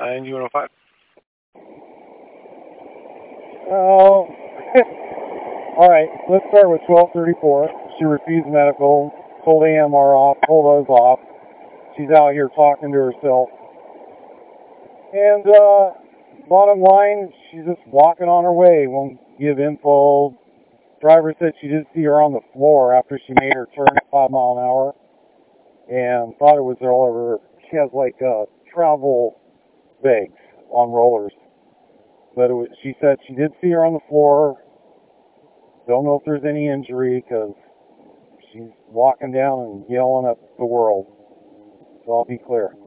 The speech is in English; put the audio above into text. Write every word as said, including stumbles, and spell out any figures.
nine U N O five. Oh, all right. Let's start with twelve thirty-four. She refused medical, pulled A M R off, pulled those off. She's out here talking to herself. And uh, bottom line, she's just walking on her way. Won't give info. Driver said she did see her on the floor after she made her turn at five mile an hour, and thought it was all over. She has like uh, travel bags on rollers, but it was, she said she did see her on the floor. Don't know if there's any injury because she's walking down and yelling at the world. So I'll be clear.